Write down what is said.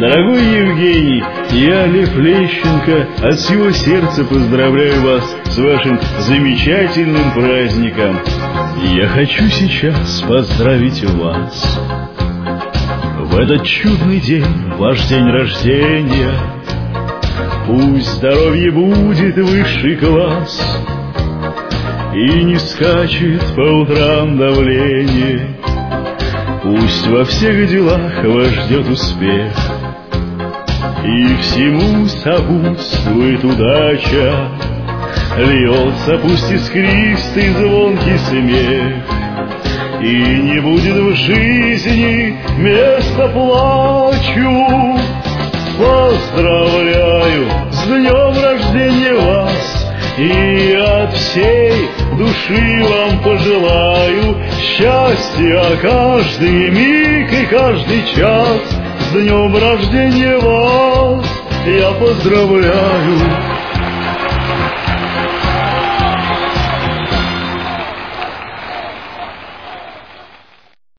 Дорогой Евгений, я, Лев Лещенко, от всего сердца поздравляю вас с вашим замечательным праздником. Я хочу сейчас поздравить вас. В этот чудный день, ваш день рождения, пусть здоровье будет высший класс, и не скачет по утрам давление. Пусть во всех делах вас ждет успех, и всему сопутствует удача. Льется пусть искристый звонкий смех, и не будет в жизни места плачу. Поздравляю с днем рождения вас, и от всей души вам пожелаю счастья каждый миг и каждый час. С днем рождения вас я поздравляю.